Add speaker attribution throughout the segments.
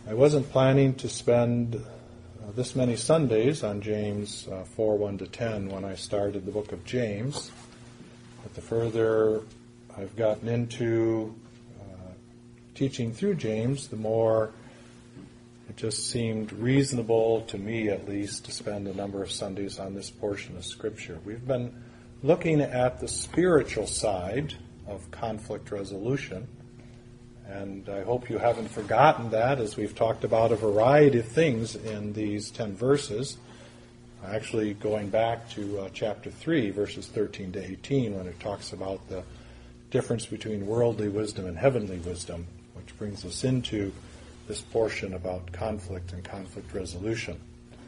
Speaker 1: I wasn't planning to spend this many Sundays on James 4, 1-10 when I started the book of James. But the further I've gotten into teaching through James, the more it just seemed reasonable, to me at least, to spend a number of Sundays on this portion of Scripture. We've been looking at the spiritual side of conflict resolution, and I hope you haven't forgotten that as we've talked about a variety of things in these 10 verses, actually going back to chapter 3, verses 13 to 18, when it talks about the difference between worldly wisdom and heavenly wisdom, which brings us into this portion about conflict and conflict resolution.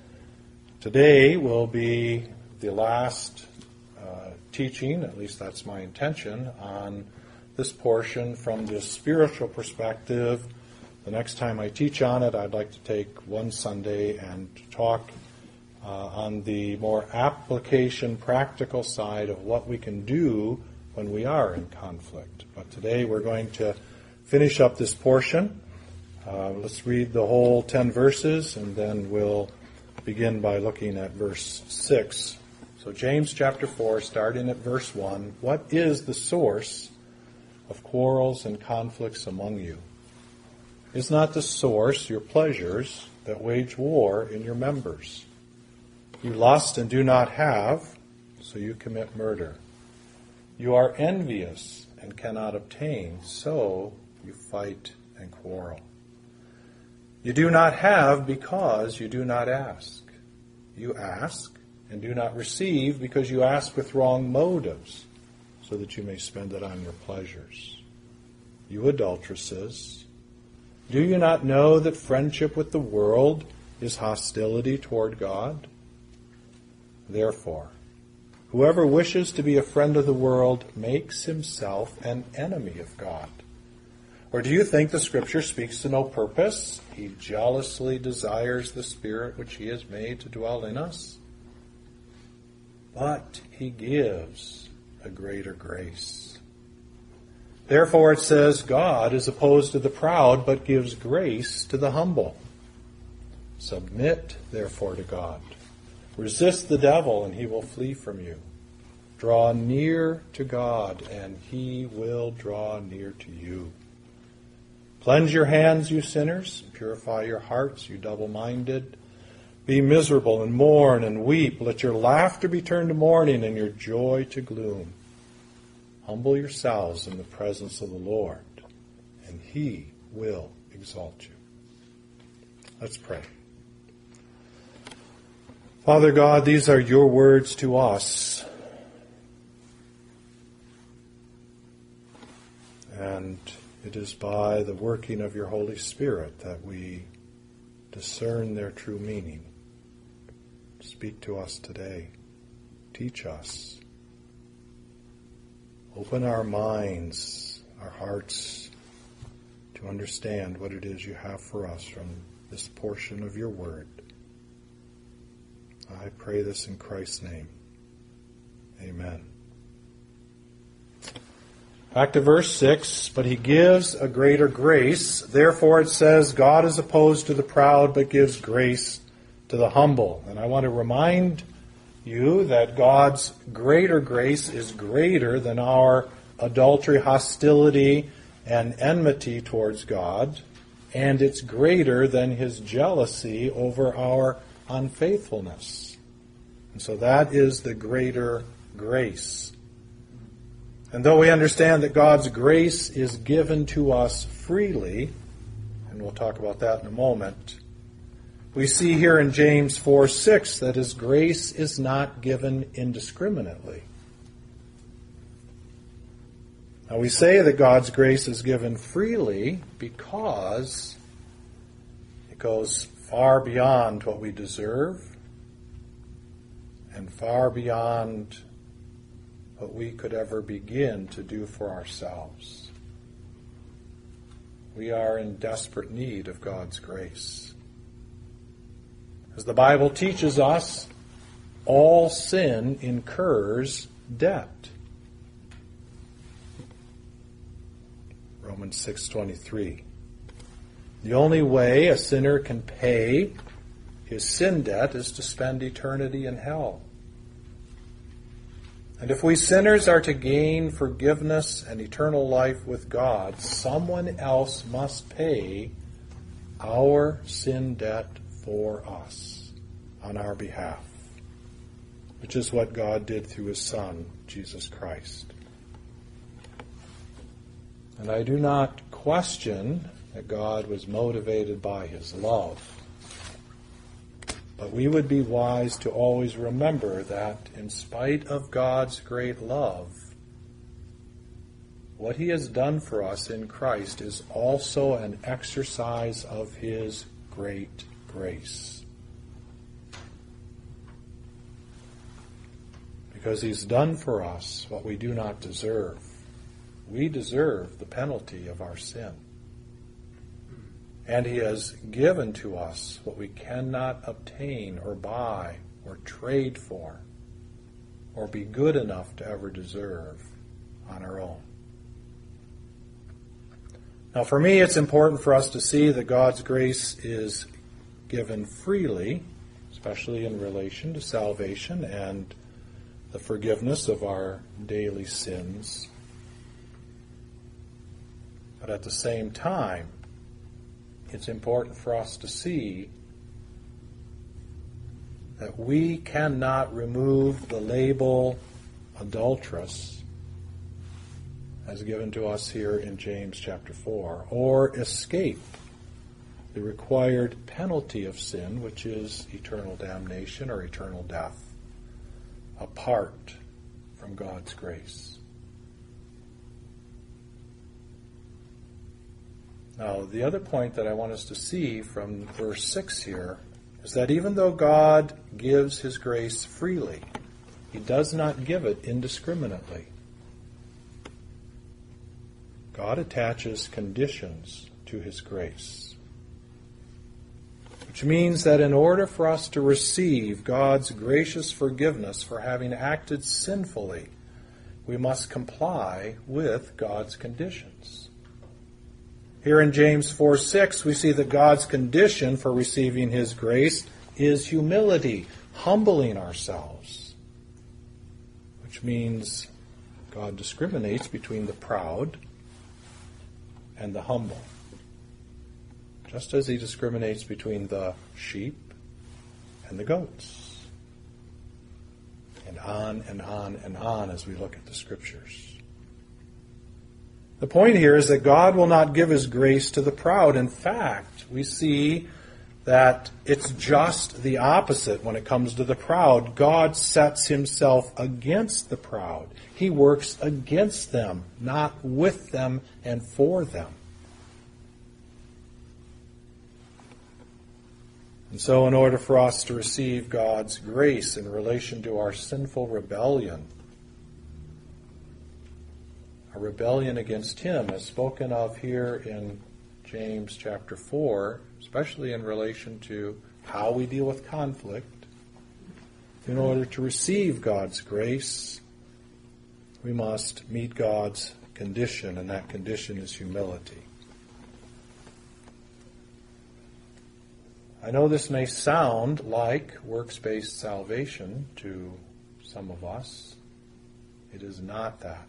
Speaker 1: Today will be the last teaching, at least that's my intention, on this portion from the spiritual perspective. The next time I teach on it, I'd like to take one Sunday and talk on the more application, practical side of what we can do when we are in conflict. But today we're going to finish up this portion. Let's read the whole 10 verses, and then we'll begin by looking at verse 6. So James chapter 4, starting at verse 1, what is the source of quarrels and conflicts among you? Is not the source your pleasures that wage war in your members? You lust and do not have, so you commit murder. You are envious and cannot obtain, so you fight and quarrel. You do not have because you do not ask. You ask and do not receive because you ask with wrong motives, so that you may spend it on your pleasures. You adulteresses, do you not know that friendship with the world is hostility toward God? Therefore, whoever wishes to be a friend of the world makes himself an enemy of God. Or do you think the Scripture speaks to no purpose? He jealously desires the Spirit which He has made to dwell in us. But He gives a greater grace. Therefore it says, God is opposed to the proud, but gives grace to the humble. Submit, therefore, to God. Resist the devil, and he will flee from you. Draw near to God, and He will draw near to you. Cleanse your hands, you sinners. Purify your hearts, you double-minded. Be miserable and mourn and weep. Let your laughter be turned to mourning and your joy to gloom. Humble yourselves in the presence of the Lord, and He will exalt you. Let's pray. Father God, these are your words to us. And it is by the working of your Holy Spirit that we discern their true meaning. Speak to us today. Teach us. Open our minds, our hearts, to understand what it is you have for us from this portion of your word. I pray this in Christ's name. Amen. Back to verse 6, but He gives a greater grace. Therefore it says, God is opposed to the proud, but gives grace to the humble. And I want to remind you that God's greater grace is greater than our adultery, hostility, and enmity towards God, and it's greater than His jealousy over our unfaithfulness. And so that is the greater grace. And though we understand that God's grace is given to us freely, and we'll talk about that in a moment, we see here in James 4:6 that His grace is not given indiscriminately. Now we say that God's grace is given freely because it goes far beyond what we deserve and far beyond what we could ever begin to do for ourselves. We are in desperate need of God's grace. As the Bible teaches us, all sin incurs debt. Romans 6:23. The only way a sinner can pay his sin debt is to spend eternity in hell. And if we sinners are to gain forgiveness and eternal life with God, someone else must pay our sin debt for us on our behalf, which is what God did through His Son, Jesus Christ. And I do not question that God was motivated by His love. But we would be wise to always remember that in spite of God's great love, what He has done for us in Christ is also an exercise of His great grace. Because He's done for us what we do not deserve. We deserve the penalty of our sin. And He has given to us what we cannot obtain or buy or trade for or be good enough to ever deserve on our own. Now, for me, it's important for us to see that God's grace is given freely, especially in relation to salvation and the forgiveness of our daily sins. But at the same time, it's important for us to see that we cannot remove the label adulteress as given to us here in James chapter 4, or escape the required penalty of sin, which is eternal damnation or eternal death, apart from God's grace. Now, the other point that I want us to see from verse 6 here is that even though God gives His grace freely, He does not give it indiscriminately. God attaches conditions to His grace, which means that in order for us to receive God's gracious forgiveness for having acted sinfully, we must comply with God's conditions. Here in James 4:6, we see that God's condition for receiving His grace is humility, humbling ourselves, which means God discriminates between the proud and the humble, just as He discriminates between the sheep and the goats, and on and on and on as we look at the Scriptures. The point here is that God will not give His grace to the proud. In fact, we see that it's just the opposite when it comes to the proud. God sets Himself against the proud. He works against them, not with them and for them. And so in order for us to receive God's grace in relation to our sinful rebellion, a rebellion against Him as spoken of here in James chapter 4, especially in relation to how we deal with conflict. In order to receive God's grace, we must meet God's condition, and that condition is humility. I know this may sound like works-based salvation to some of us. It is not that.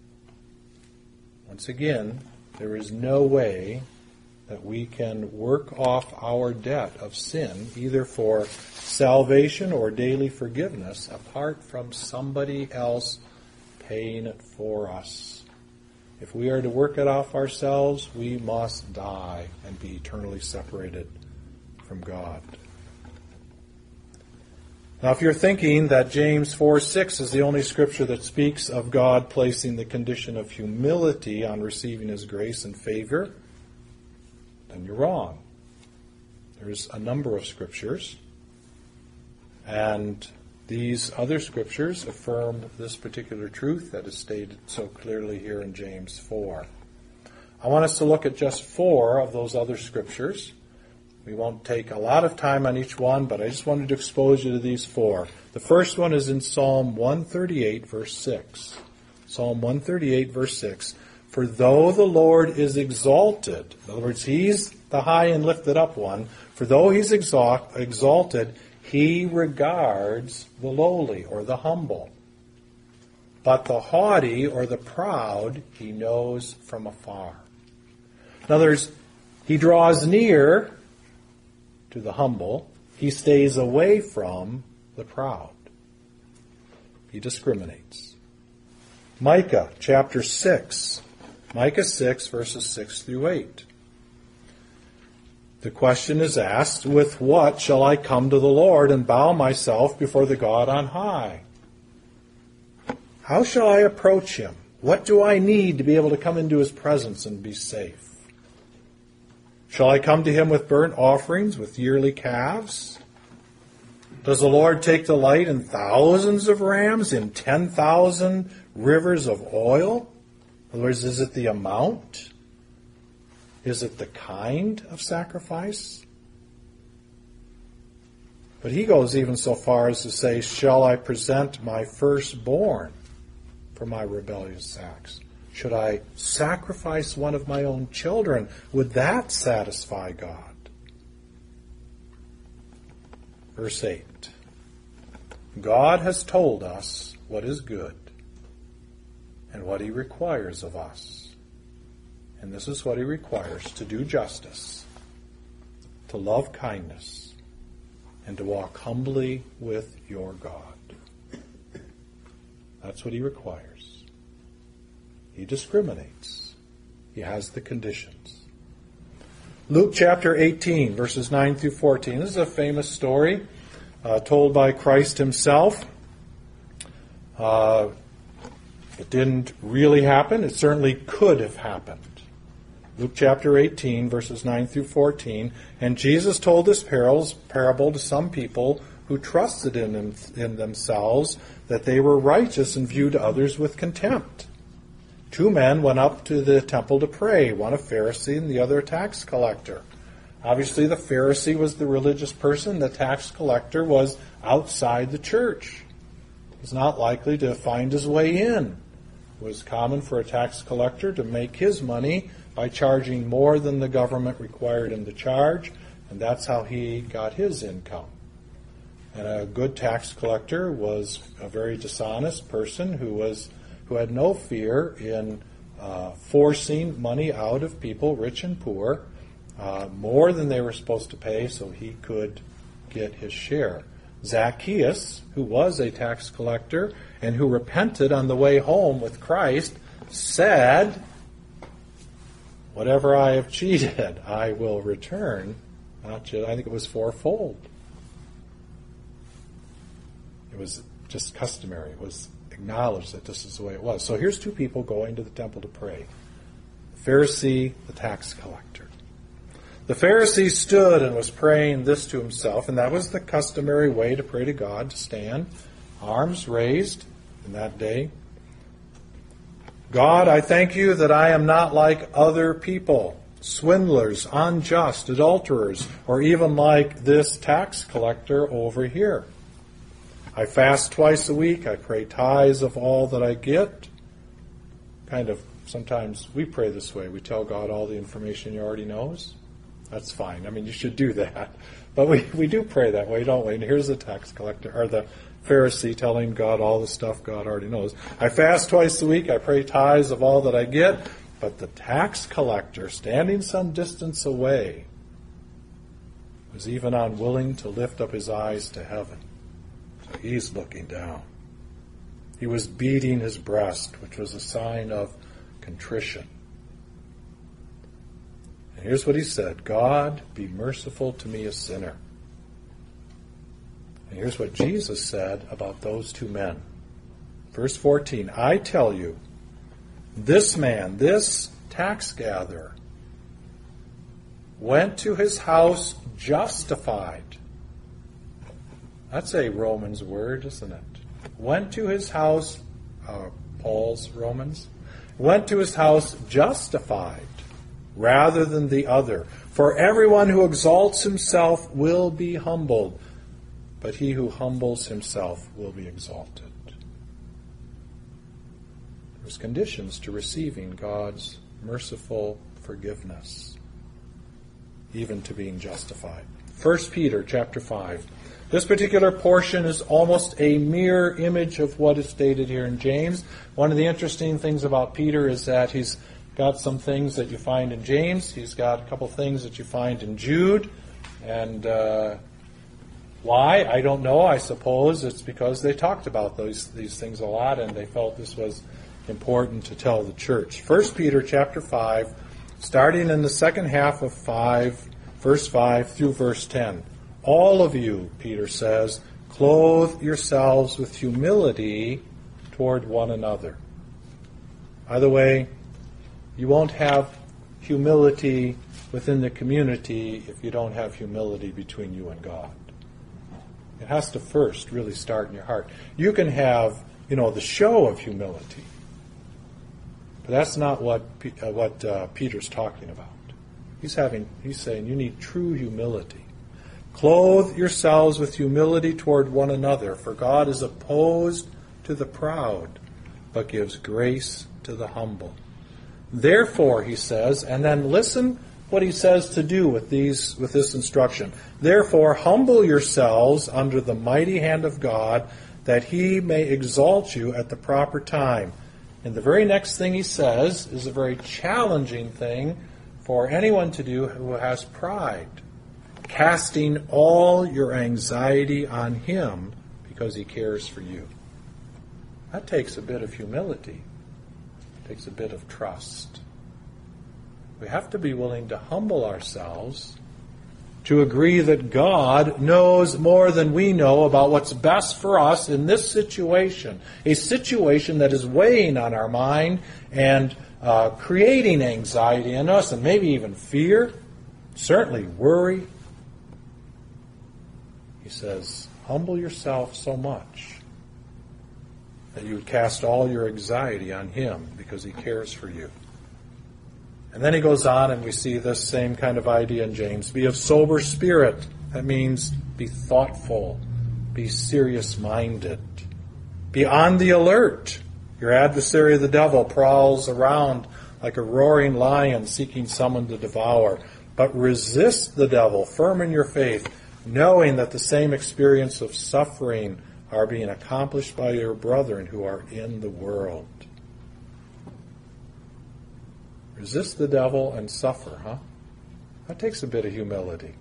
Speaker 1: Once again, there is no way that we can work off our debt of sin, either for salvation or daily forgiveness, apart from somebody else paying it for us. If we are to work it off ourselves, we must die and be eternally separated from God. Now, if you're thinking that James 4:6 is the only scripture that speaks of God placing the condition of humility on receiving His grace and favor, then you're wrong. There's a number of scriptures, and these other scriptures affirm this particular truth that is stated so clearly here in James 4. I want us to look at just 4 of those other scriptures. We won't take a lot of time on each one, but I just wanted to expose you to these 4. The first one is in Psalm 138, verse 6. Psalm 138, verse 6. For though the Lord is exalted, in other words, he's the high and lifted up one, for though he's exalted, he regards the lowly or the humble. But the haughty or the proud he knows from afar. In other words, he draws near to the humble. He stays away from the proud. He discriminates. Micah chapter 6. Micah 6, verses 6 through 8. The question is asked, with what shall I come to the Lord and bow myself before the God on high? How shall I approach him? What do I need to be able to come into his presence and be safe? Shall I come to him with burnt offerings, with yearly calves? Does the Lord take delight in thousands of rams, in 10,000 rivers of oil? In other words, is it the amount? Is it the kind of sacrifice? But he goes even so far as to say, shall I present my firstborn for my rebellious acts? Should I sacrifice one of my own children? Would that satisfy God? Verse 8. God has told us what is good and what he requires of us. And this is what he requires: to do justice, to love kindness, and to walk humbly with your God. That's what he requires. He discriminates. He has the conditions. Luke chapter 18, verses 9 through 14. This is a famous story told by Christ himself. It didn't really happen. It certainly could have happened. Luke chapter 18, verses 9 through 14. And Jesus told this parable to some people who trusted in themselves that they were righteous and viewed others with contempt. 2 men went up to the temple to pray, one a Pharisee and the other a tax collector. Obviously, the Pharisee was the religious person. The tax collector was outside the church. He was not likely to find his way in. It was common for a tax collector to make his money by charging more than the government required him to charge, and that's how he got his income. And a good tax collector was a very dishonest person who had no fear in forcing money out of people, rich and poor, more than they were supposed to pay so he could get his share. Zacchaeus, who was a tax collector and who repented on the way home with Christ, said, whatever I have cheated, I will return. I think it was fourfold. It was just customary. It was acknowledged that this is the way it was. So here's 2 people going to the temple to pray. The Pharisee, the tax collector. The Pharisee stood and was praying this to himself, and that was the customary way to pray to God, to stand, arms raised in that day. God, I thank you that I am not like other people, swindlers, unjust, adulterers, or even like this tax collector over here. I fast twice a week. I pray tithes of all that I get. Sometimes we pray this way. We tell God all the information he already knows. That's fine. I mean, you should do that. But we do pray that way, don't we? And here's the tax collector, or the Pharisee, telling God all the stuff God already knows. I fast twice a week. I pray tithes of all that I get. But the tax collector, standing some distance away, was even unwilling to lift up his eyes to heaven. So he's looking down. He was beating his breast, which was a sign of contrition. And here's what he said: God, be merciful to me, a sinner. And here's what Jesus said about those 2 men. Verse 14, I tell you, this man, this tax gatherer, went to his house justified. That's a Romans word, isn't it? Went to his house, Paul's Romans, went to his house justified rather than the other. For everyone who exalts himself will be humbled, but he who humbles himself will be exalted. There's conditions to receiving God's merciful forgiveness, even to being justified. 1 Peter chapter 5. This particular portion is almost a mirror image of what is stated here in James. One of the interesting things about Peter is that he's got some things that you find in James. He's got a couple things that you find in Jude. And why? I don't know. I suppose it's because they talked about these things a lot and they felt this was important to tell the church. 1 Peter chapter 5, starting in the second half of 5, verse 5 through verse 10. All of you, Peter says, clothe yourselves with humility toward one another. By the way, you won't have humility within the community if you don't have humility between you and God. It has to first really start in your heart. You can have, the show of humility, but that's not what Peter's talking about. He's saying you need true humility. Clothe yourselves with humility toward one another, for God is opposed to the proud, but gives grace to the humble. Therefore, he says, and then listen what he says to do with this instruction. Therefore, humble yourselves under the mighty hand of God, that he may exalt you at the proper time. And the very next thing he says is a very challenging thing for anyone to do who has pride. Casting all your anxiety on him because he cares for you. That takes a bit of humility. It takes a bit of trust. We have to be willing to humble ourselves to agree that God knows more than we know about what's best for us in this situation, a situation that is weighing on our mind and creating anxiety in us and maybe even fear, certainly worry. He says, humble yourself so much that you would cast all your anxiety on him because he cares for you. And then he goes on and we see this same kind of idea in James. Be of sober spirit. That means be thoughtful, be serious-minded, be on the alert. Your adversary, the devil, prowls around like a roaring lion seeking someone to devour. But resist the devil, firm in your faith, knowing that the same experience of suffering are being accomplished by your brethren who are in the world. Resist the devil and suffer, huh? That takes a bit of humility.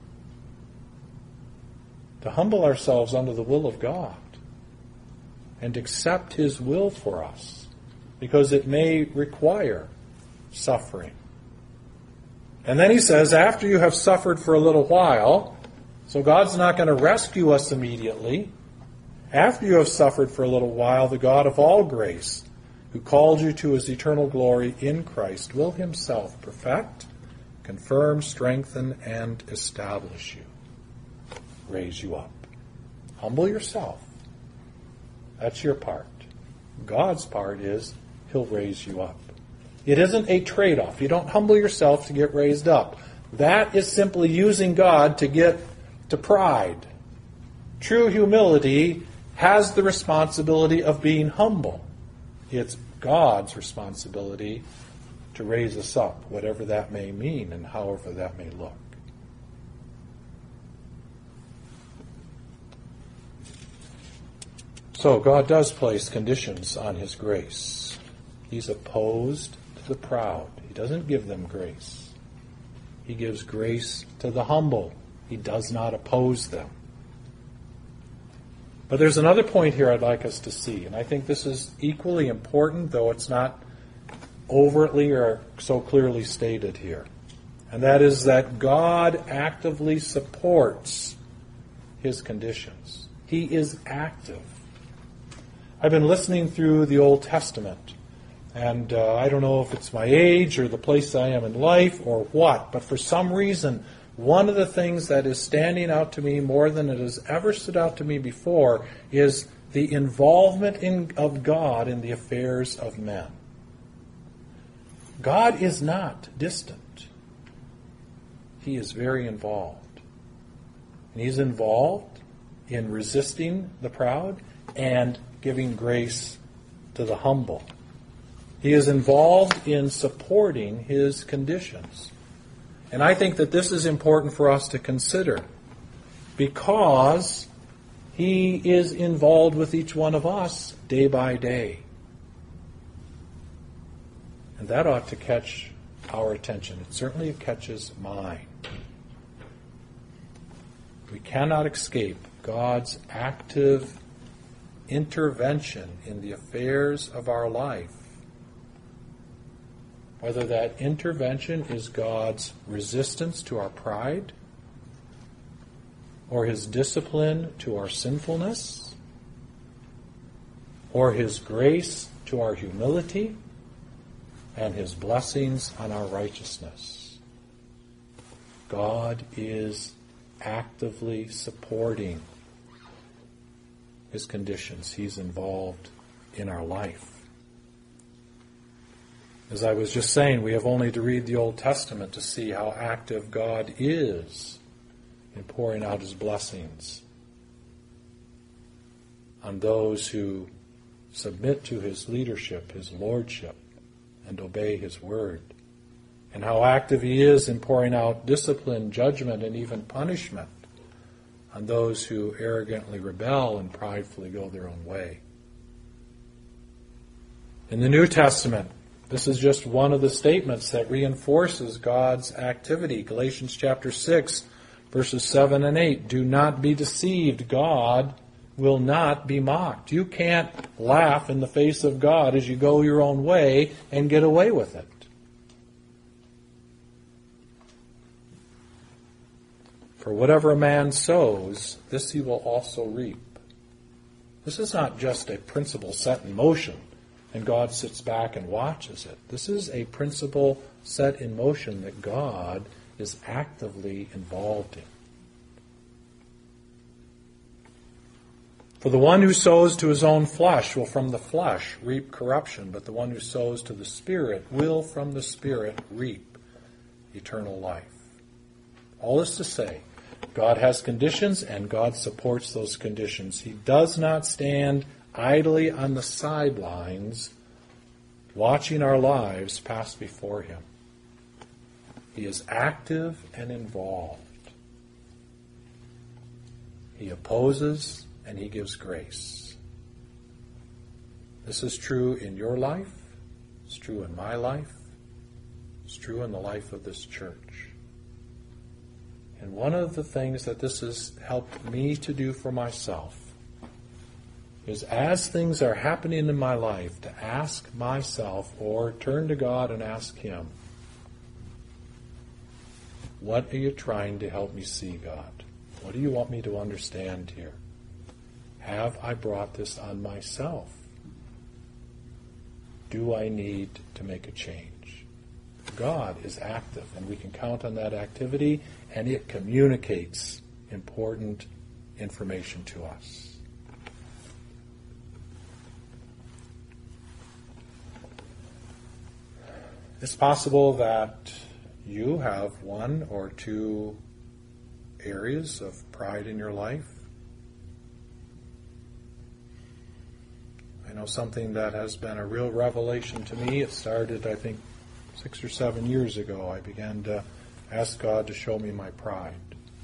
Speaker 1: To humble ourselves under the will of God and accept his will for us, because it may require suffering. And then he says, after you have suffered for a little while, so God's not going to rescue us immediately. After you have suffered for a little while, the God of all grace, who called you to his eternal glory in Christ, will himself perfect, confirm, strengthen, and establish you. Raise you up. Humble yourself. That's your part. God's part is he'll raise you up. It isn't a trade-off. You don't humble yourself to get raised up. That is simply using God to get to pride. True humility has the responsibility of being humble. It's God's responsibility to raise us up, whatever that may mean and however that may look. So God does place conditions on his grace. He's opposed to the proud. He doesn't give them grace. He gives grace to the humble. He does not oppose them. But there's another point here I'd like us to see, and I think this is equally important, though it's not overtly or so clearly stated here. And that is that God actively supports his conditions. He is active. I've been listening through the Old Testament, and I don't know if it's my age or the place I am in life or what, but for some reason, one of the things that is standing out to me more than it has ever stood out to me before is the involvement of God in the affairs of men. God is not distant. He is very involved. And he's involved in resisting the proud and giving grace to the humble. He is involved in supporting his conditions. And I think that this is important for us to consider because he is involved with each one of us day by day. And that ought to catch our attention. It certainly catches mine. We cannot escape God's active intervention in the affairs of our life. Whether that intervention is God's resistance to our pride, or his discipline to our sinfulness, or his grace to our humility, and his blessings on our righteousness. God is actively supporting his conditions. He's involved in our life. As I was just saying, we have only to read the Old Testament to see how active God is in pouring out his blessings on those who submit to his leadership, his lordship, and obey his word. And how active he is in pouring out discipline, judgment, and even punishment on those who arrogantly rebel and pridefully go their own way. In the New Testament, this is just one of the statements that reinforces God's activity. Galatians chapter 6, verses 7 and 8. Do not be deceived. God will not be mocked. You can't laugh in the face of God as you go your own way and get away with it. For whatever a man sows, this he will also reap. This is not just a principle set in motion and God sits back and watches it. This is a principle set in motion that God is actively involved in. For the one who sows to his own flesh will from the flesh reap corruption, but the one who sows to the Spirit will from the Spirit reap eternal life. All this to say, God has conditions and God supports those conditions. He does not stand idly on the sidelines watching our lives pass before him. He is active and involved. He opposes and he gives grace. This is true in your life. It's true in my life. It's true in the life of this church. And one of the things that this has helped me to do for myself is as things are happening in my life to ask myself or turn to God and ask him, what are you trying to help me see, God? What do you want me to understand here? Have I brought this on myself? Do I need to make a change? God is active, and we can count on that activity, and it communicates important information to us. It's possible that you have one or two areas of pride in your life. I know something that has been a real revelation to me. It started, I think, 6 or 7 years ago. I began to ask God to show me my pride.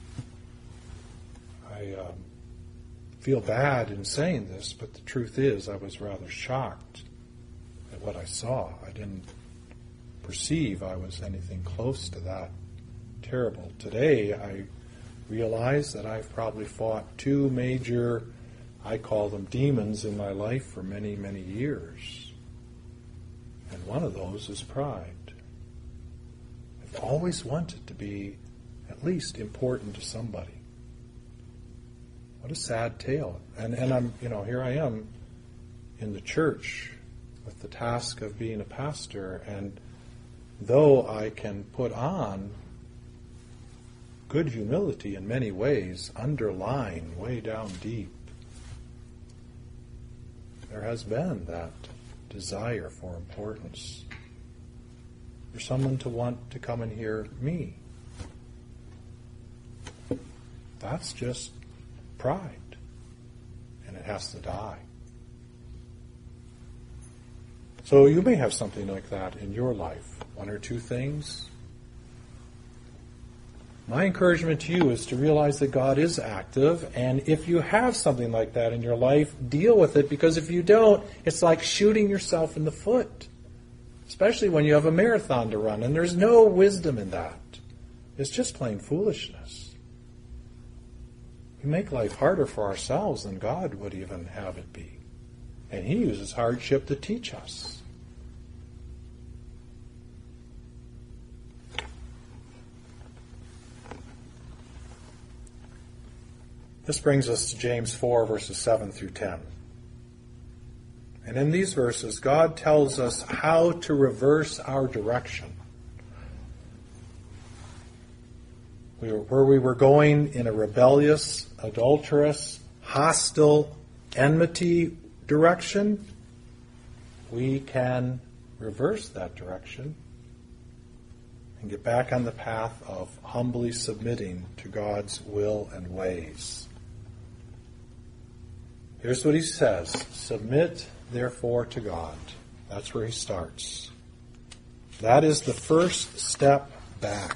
Speaker 1: I feel bad in saying this, but the truth is I was rather shocked at what I saw. I didn't perceive I was anything close to that terrible. Today I realize that I've probably fought two major, I call them demons, in my life for many, many years. And one of those is pride. I've always wanted to be at least important to somebody. What a sad tale. And I'm, here I am in the church with the task of being a pastor, and though I can put on good humility in many ways, underlying way down deep, there has been that desire for importance, for someone to want to come and hear me. That's just pride, and it has to die. So you may have something like that in your life, one or two things. My encouragement to you is to realize that God is active, and if you have something like that in your life, deal with it, because if you don't, it's like shooting yourself in the foot, especially when you have a marathon to run, and there's no wisdom in that. It's just plain foolishness. We make life harder for ourselves than God would even have it be, and He uses hardship to teach us. This brings us to James 4, verses 7 through 10. And in these verses, God tells us how to reverse our direction. Where we were going in a rebellious, adulterous, hostile, enmity direction, we can reverse that direction and get back on the path of humbly submitting to God's will and ways. Here's what he says: submit, therefore, to God. That's where he starts. That is the first step back.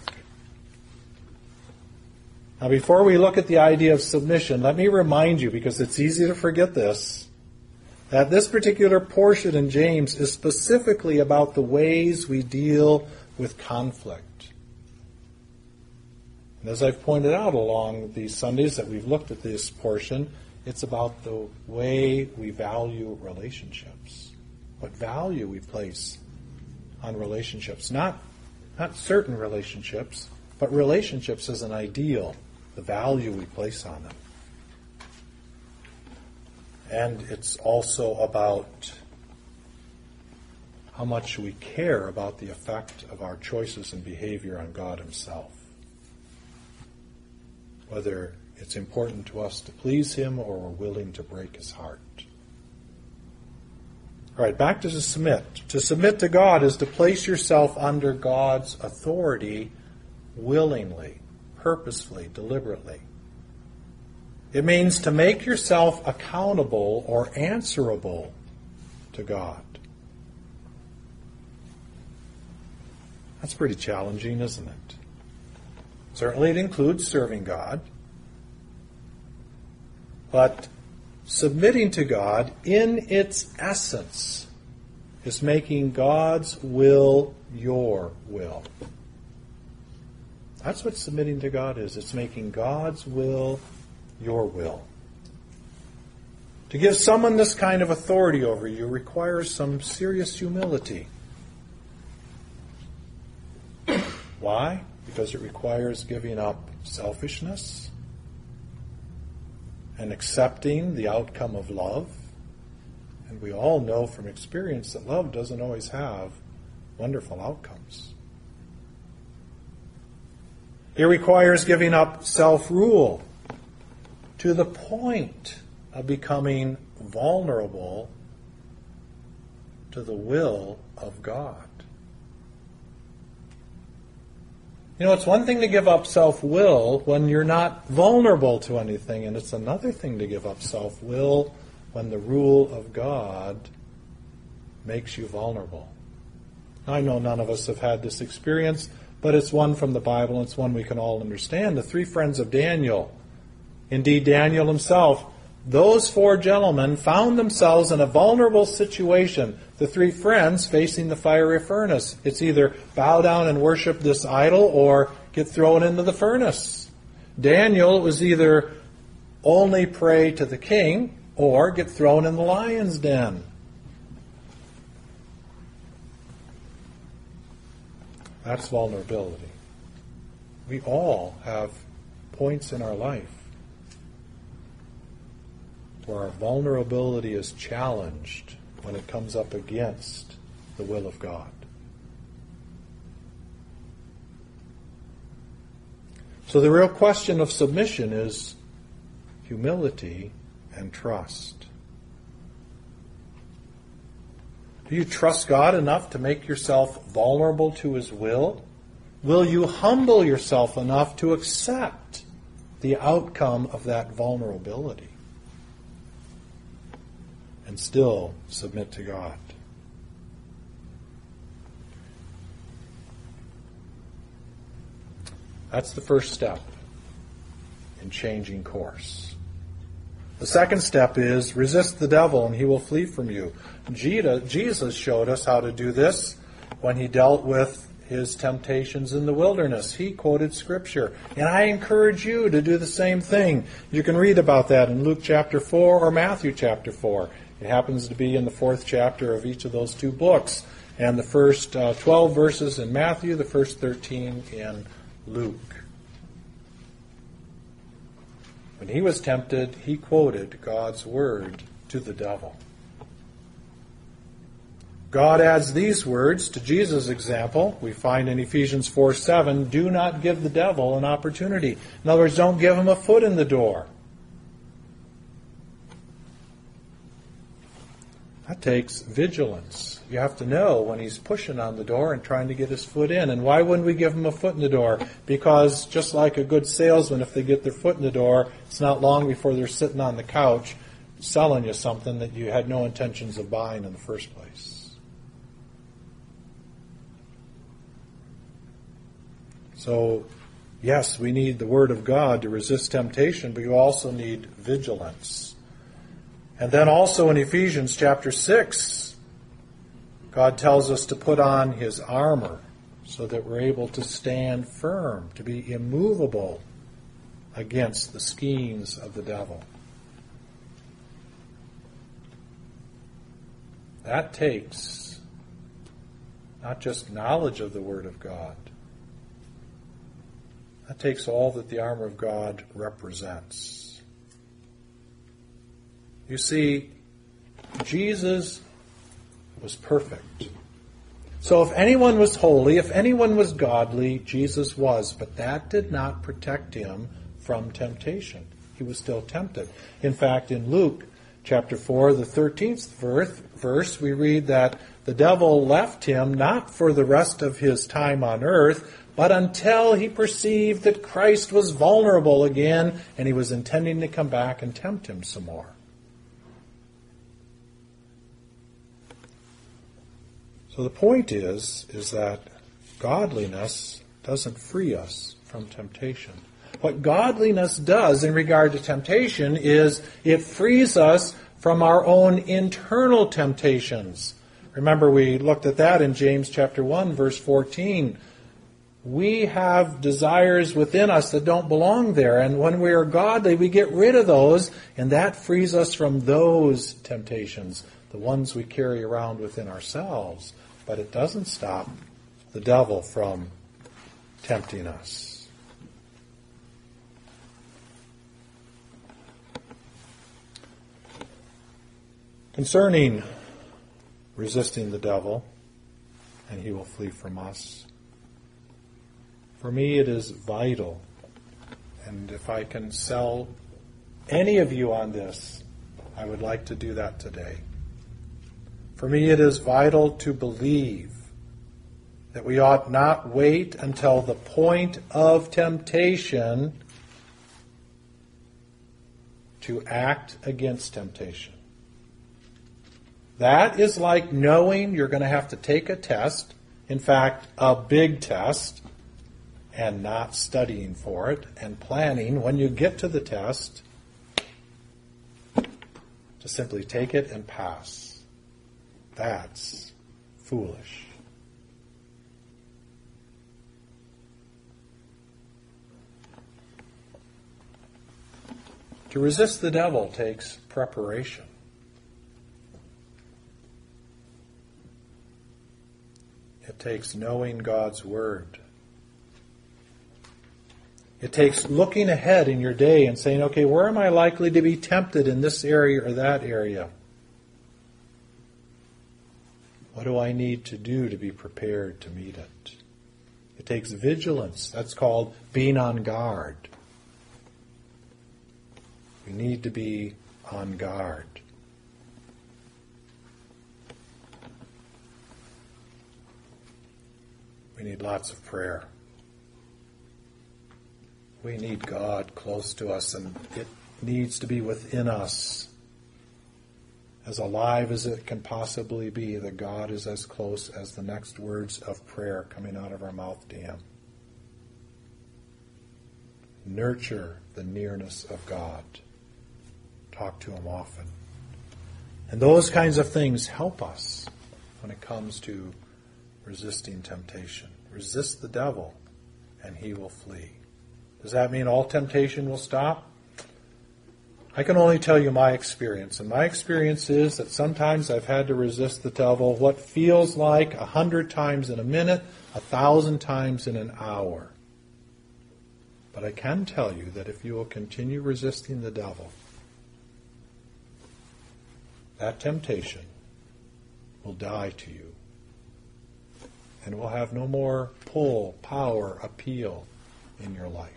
Speaker 1: Now, before we look at the idea of submission, let me remind you, because it's easy to forget this, that this particular portion in James is specifically about the ways we deal with conflict. And as I've pointed out along these Sundays that we've looked at this portion, it's about the way we value relationships, what value we place on relationships. Not certain relationships, but relationships as an ideal, the value we place on them. And it's also about how much we care about the effect of our choices and behavior on God Himself. Whether it's important to us to please Him or we're willing to break His heart. All right, back to submit. To submit to God is to place yourself under God's authority willingly, purposefully, deliberately. It means to make yourself accountable or answerable to God. That's pretty challenging, isn't it? Certainly it includes serving God. But submitting to God, in its essence, is making God's will your will. That's what submitting to God is. It's making God's will your will. To give someone this kind of authority over you requires some serious humility. Why? Because it requires giving up selfishness and accepting the outcome of love. And we all know from experience that love doesn't always have wonderful outcomes. It requires giving up self-rule to the point of becoming vulnerable to the will of God. You know, it's one thing to give up self-will when you're not vulnerable to anything, and it's another thing to give up self-will when the rule of God makes you vulnerable. I know none of us have had this experience, but it's one from the Bible, and it's one we can all understand. The three friends of Daniel, indeed Daniel himself, those four gentlemen found themselves in a vulnerable situation. The three friends facing the fiery furnace. It's either bow down and worship this idol or get thrown into the furnace. Daniel was either only pray to the king or get thrown in the lion's den. That's vulnerability. We all have points in our life where our vulnerability is challenged when it comes up against the will of God. So the real question of submission is humility and trust. Do you trust God enough to make yourself vulnerable to His will? Will you humble yourself enough to accept the outcome of that vulnerability and still submit to God? That's the first step in changing course. The second step is resist the devil and he will flee from you. Jesus showed us how to do this when he dealt with his temptations in the wilderness. He quoted Scripture. And I encourage you to do the same thing. You can read about that in Luke chapter 4 or Matthew chapter 4. It happens to be in the 4th chapter of each of those two books. And the first 12 verses in Matthew, the first 13 in Luke. When he was tempted, he quoted God's word to the devil. God adds these words to Jesus' example. We find in Ephesians 4:7, do not give the devil an opportunity. In other words, don't give him a foot in the door. That takes vigilance. You have to know when he's pushing on the door and trying to get his foot in. And why wouldn't we give him a foot in the door? Because just like a good salesman, if they get their foot in the door, it's not long before they're sitting on the couch selling you something that you had no intentions of buying in the first place. So, yes, we need the Word of God to resist temptation, but you also need vigilance. And then also in Ephesians chapter 6, God tells us to put on His armor so that we're able to stand firm, to be immovable against the schemes of the devil. That takes not just knowledge of the Word of God. That takes all that the armor of God represents. You see, Jesus was perfect. So if anyone was holy, if anyone was godly, Jesus was. But that did not protect him from temptation. He was still tempted. In fact, in Luke chapter 4, the 13th verse, we read that the devil left him not for the rest of his time on earth, but until he perceived that Christ was vulnerable again and he was intending to come back and tempt him some more. So the point is that godliness doesn't free us from temptation. What godliness does in regard to temptation is it frees us from our own internal temptations. Remember, we looked at that in James chapter 1, verse 14. We have desires within us that don't belong there, and when we are godly, we get rid of those, and that frees us from those temptations, the ones we carry around within ourselves. But it doesn't stop the devil from tempting us. Concerning resisting the devil, and he will flee from us, for me it is vital, and if I can sell any of you on this, I would like to do that today. For me it is vital to believe that we ought not wait until the point of temptation to act against temptation. That is like knowing you're going to have to take a test, in fact, a big test, and not studying for it, and planning when you get to the test to simply take it and pass. That's foolish. To resist the devil takes preparation. It takes knowing God's Word. It takes looking ahead in your day and saying, okay, where am I likely to be tempted in this area or that area? What do I need to do to be prepared to meet it? It takes vigilance. That's called being on guard. We need to be on guard. We need lots of prayer. We need God close to us, and it needs to be within us. As alive as it can possibly be, that God is as close as the next words of prayer coming out of our mouth to Him. Nurture the nearness of God. Talk to Him often. And those kinds of things help us when it comes to resisting temptation. Resist the devil, and he will flee. Does that mean all temptation will stop? I can only tell you my experience. And my experience is that sometimes I've had to resist the devil what feels like 100 times in a minute, 1,000 times in an hour. But I can tell you that if you will continue resisting the devil, that temptation will die to you. And will have no more pull, power, appeal in your life.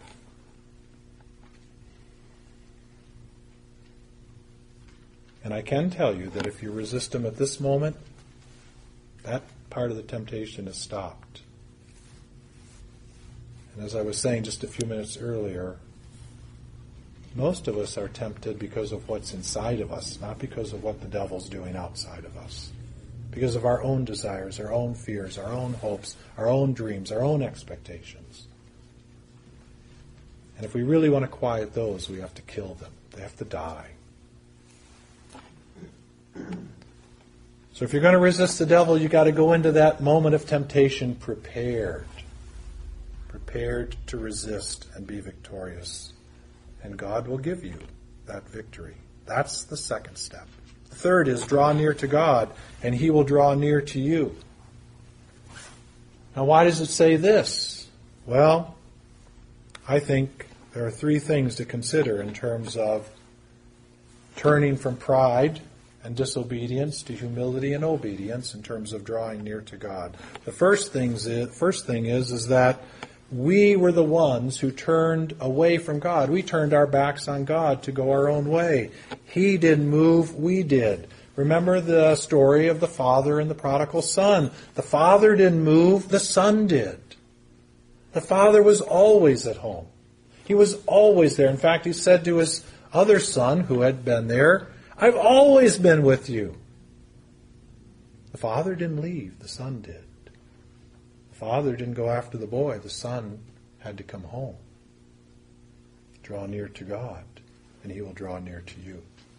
Speaker 1: And I can tell you that if you resist him at this moment, that part of the temptation is stopped. And as I was saying just a few minutes earlier, most of us are tempted because of what's inside of us, not because of what the devil's doing outside of us. Because of our own desires, our own fears, our own hopes, our own dreams, our own expectations. And if we really want to quiet those, we have to kill them. They have to die. So if you're going to resist the devil, you've got to go into that moment of temptation prepared. Prepared to resist and be victorious. And God will give you that victory. That's the second step. The third is draw near to God, and He will draw near to you. Now, why does it say this? Well, I think there are three things to consider in terms of turning from pride and disobedience to humility and obedience in terms of drawing near to God. The first thing is that we were the ones who turned away from God. We turned our backs on God to go our own way. He didn't move, we did. Remember the story of the father and the prodigal son. The father didn't move, the son did. The father was always at home. He was always there. In fact, he said to his other son who had been there, I've always been with you. The father didn't leave, the son did. The father didn't go after the boy, the son had to come home. Draw near to God, and He will draw near to you.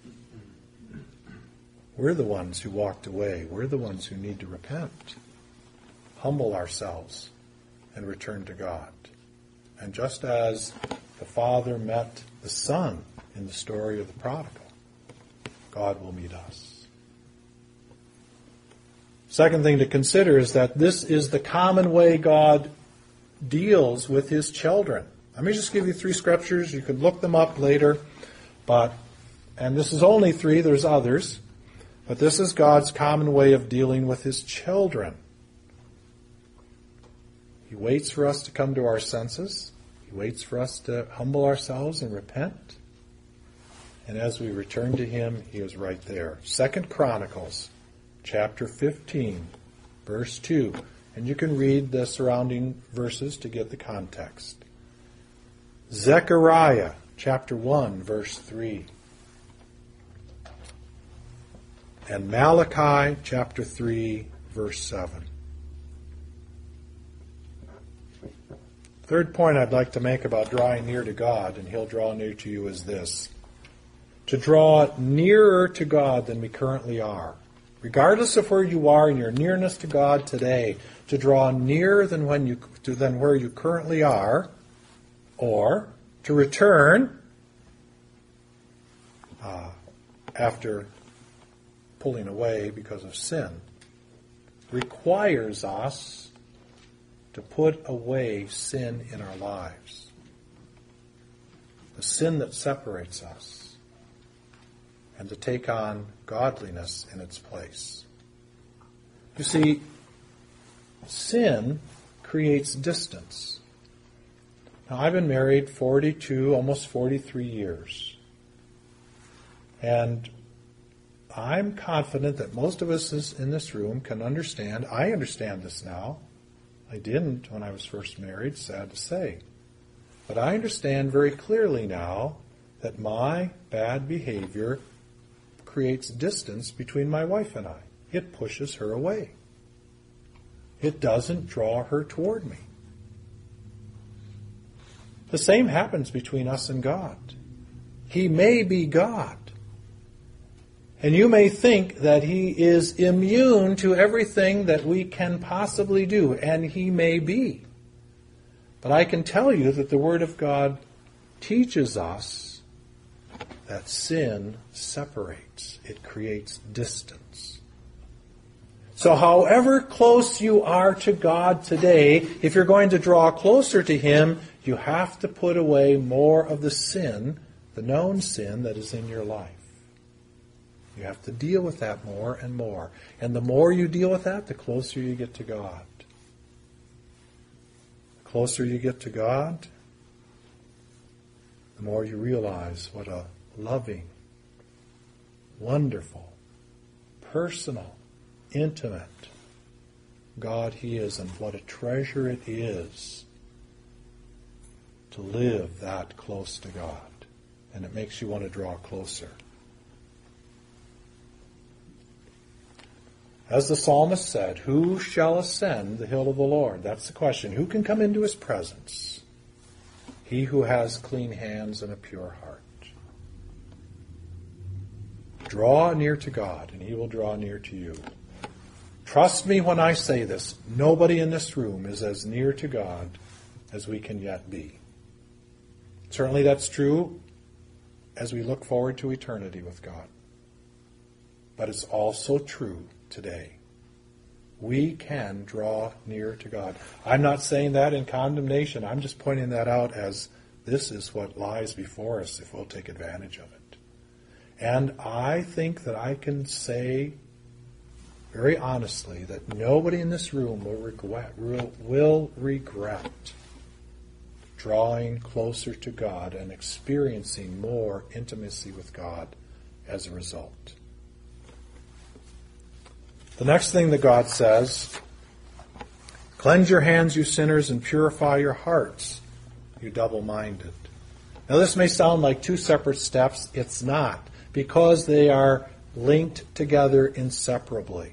Speaker 1: We're the ones who walked away. We're the ones who need to repent, humble ourselves, and return to God. And just as the father met the son in the story of the prodigal, God will meet us. Second thing to consider is that this is the common way God deals with His children. Let me just give you 3 scriptures. You could look them up later. And this is only 3, there's others. But this is God's common way of dealing with His children. He waits for us to come to our senses. He waits for us to humble ourselves and repent. And as we return to Him, He is right there. 2 Chronicles, chapter 15, verse 2. And you can read the surrounding verses to get the context. Zechariah, chapter 1, verse 3. And Malachi, chapter 3, verse 7. Third point I'd like to make about drawing near to God, and He'll draw near to you, is this. To draw nearer to God than we currently are. Regardless of where you are in your nearness to God today, to draw nearer than where you currently are, or to return after pulling away because of sin, requires us to put away sin in our lives. The sin that separates us. And to take on godliness in its place. You see, sin creates distance. Now, I've been married 42, almost 43 years. And I'm confident that most of us in this room can understand. I understand this now. I didn't when I was first married, sad to say. But I understand very clearly now that my bad behavior creates distance between my wife and I. It pushes her away. It doesn't draw her toward me. The same happens between us and God. He may be God. And you may think that He is immune to everything that we can possibly do, and He may be. But I can tell you that the Word of God teaches us that sin separates. It creates distance. So however close you are to God today, if you're going to draw closer to Him, you have to put away more of the sin, the known sin that is in your life. You have to deal with that more and more. And the more you deal with that, the closer you get to God. The closer you get to God, the more you realize what a loving, wonderful, personal, intimate God He is, and what a treasure it is to live that close to God. And it makes you want to draw closer. As the psalmist said, who shall ascend the hill of the Lord? That's the question. Who can come into His presence? He who has clean hands and a pure heart. Draw near to God, and He will draw near to you. Trust me when I say this. Nobody in this room is as near to God as we can yet be. Certainly that's true as we look forward to eternity with God. But it's also true today. We can draw near to God. I'm not saying that in condemnation. I'm just pointing that out as this is what lies before us if we'll take advantage of it. And I think that I can say very honestly that nobody in this room will regret drawing closer to God and experiencing more intimacy with God as a result. The next thing that God says, cleanse your hands, you sinners, and purify your hearts, you double-minded. Now this may sound like two separate steps. It's not, because they are linked together inseparably.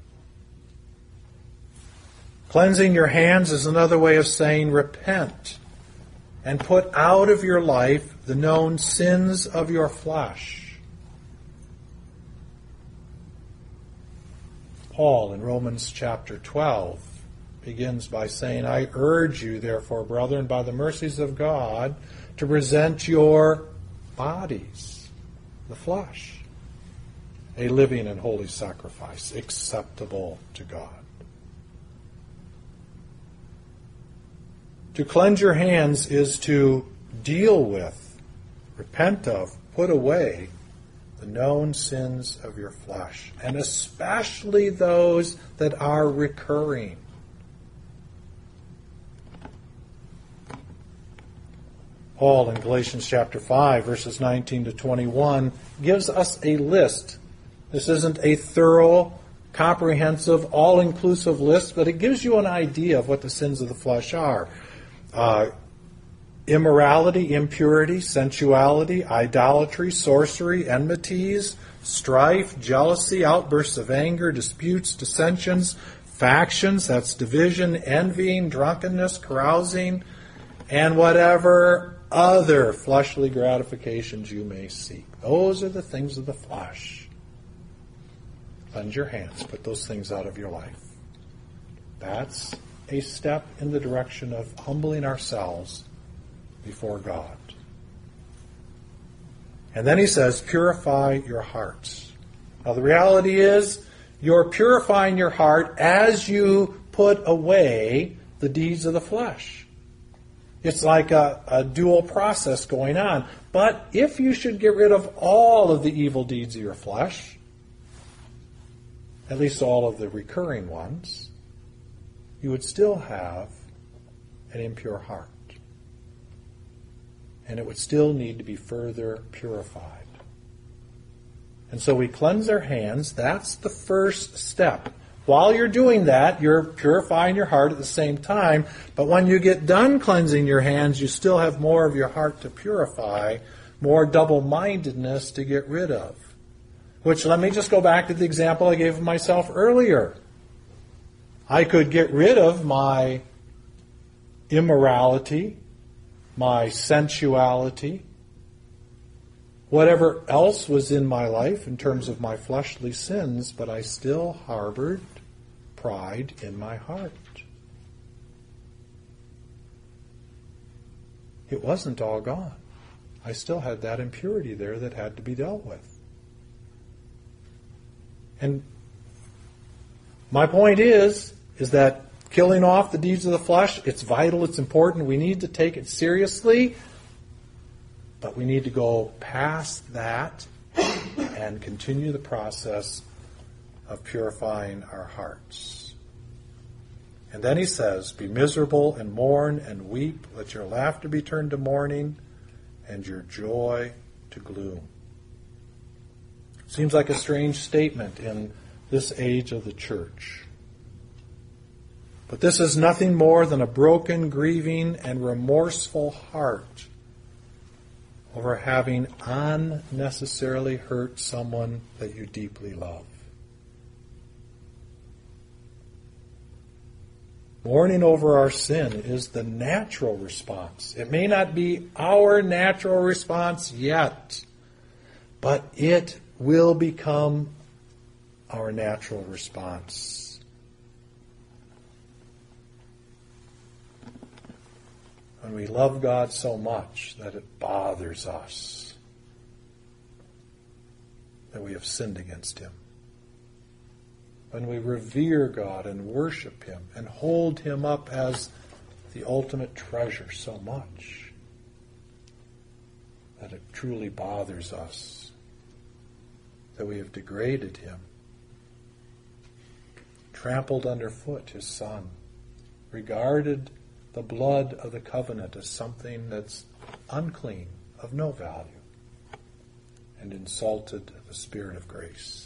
Speaker 1: Cleansing your hands is another way of saying repent and put out of your life the known sins of your flesh. Paul in Romans chapter 12 begins by saying, I urge you, therefore, brethren, by the mercies of God, to present your bodies, the flesh, a living and holy sacrifice, acceptable to God. To cleanse your hands is to deal with, repent of, put away the known sins of your flesh, and especially those that are recurring. Paul in Galatians chapter 5, verses 19 to 21, gives us a list. This isn't a thorough, comprehensive, all-inclusive list, but it gives you an idea of what the sins of the flesh are. Immorality, impurity, sensuality, idolatry, sorcery, enmities, strife, jealousy, outbursts of anger, disputes, dissensions, factions, that's division, envying, drunkenness, carousing, and whatever other fleshly gratifications you may seek. Those are the things of the flesh. Cleanse your hands. Put those things out of your life. That's a step in the direction of humbling ourselves before God. And then he says, purify your hearts. Now the reality is, you're purifying your heart as you put away the deeds of the flesh. It's like a dual process going on. But if you should get rid of all of the evil deeds of your flesh, at least all of the recurring ones, you would still have an impure heart. And it would still need to be further purified. And so we cleanse our hands. That's the first step. While you're doing that, you're purifying your heart at the same time. But when you get done cleansing your hands, you still have more of your heart to purify, more double-mindedness to get rid of. Which, let me just go back to the example I gave of myself earlier. I could get rid of my immorality, my sensuality, whatever else was in my life in terms of my fleshly sins, but I still harbored pride in my heart. It wasn't all gone. I still had that impurity there that had to be dealt with. And my point is that killing off the deeds of the flesh, it's vital, it's important, we need to take it seriously, but we need to go past that and continue the process of purifying our hearts. And then he says, be miserable and mourn and weep, let your laughter be turned to mourning and your joy to gloom. Seems like a strange statement in this age of the church. But this is nothing more than a broken, grieving, and remorseful heart over having unnecessarily hurt someone that you deeply love. Mourning over our sin is the natural response. It may not be our natural response yet, but it will become our natural response. When we love God so much that it bothers us that we have sinned against Him. When we revere God and worship Him and hold Him up as the ultimate treasure so much that it truly bothers us that we have degraded Him, trampled underfoot His Son, regarded the blood of the covenant as something that's unclean, of no value, and insulted the Spirit of grace.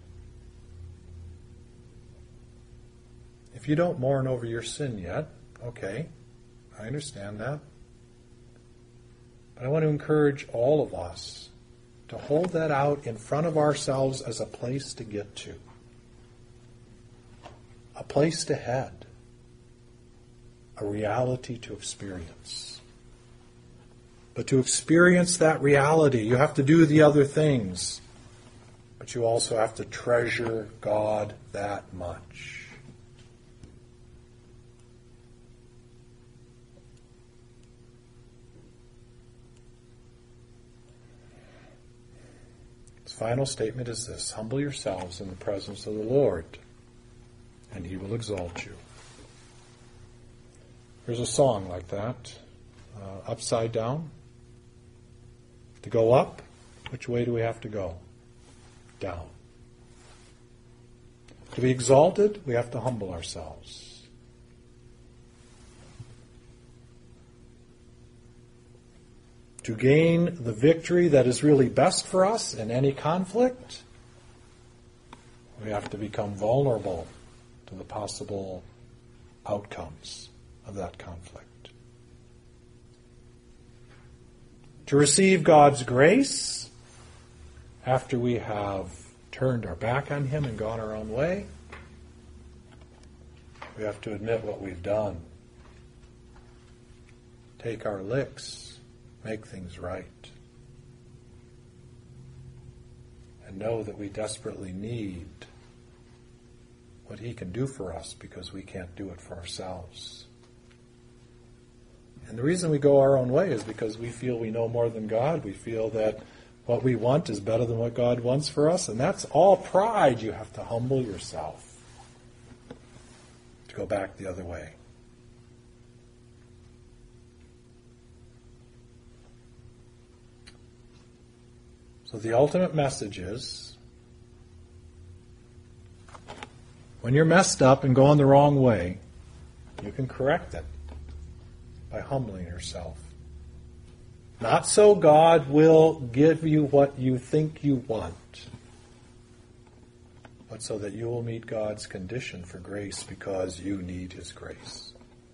Speaker 1: If you don't mourn over your sin yet, okay, I understand that. But I want to encourage all of us to hold that out in front of ourselves as a place to get to. A place to head. A reality to experience. But to experience that reality, you have to do the other things. But you also have to treasure God that much. His final statement is this: humble yourselves in the presence of the Lord, and He will exalt you. There's a song like that, upside down. To go up, which way do we have to go? Down. To be exalted, we have to humble ourselves. To gain the victory that is really best for us in any conflict, we have to become vulnerable to the possible outcomes of that conflict. To receive God's grace after we have turned our back on Him and gone our own way, we have to admit what we've done. Take our licks, make things right, and know that we desperately need what He can do for us because we can't do it for ourselves. And the reason we go our own way is because we feel we know more than God. We feel that what we want is better than what God wants for us. And that's all pride. You have to humble yourself to go back the other way. So the ultimate message is, when you're messed up and going the wrong way, you can correct it by humbling yourself. Not so God will give you what you think you want, but so that you will meet God's condition for grace because you need His grace.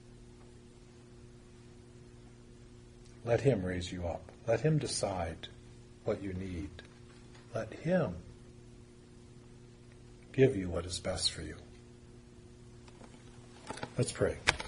Speaker 1: Let Him raise you up. Let Him decide what you need. Let Him give you what is best for you. Let's pray.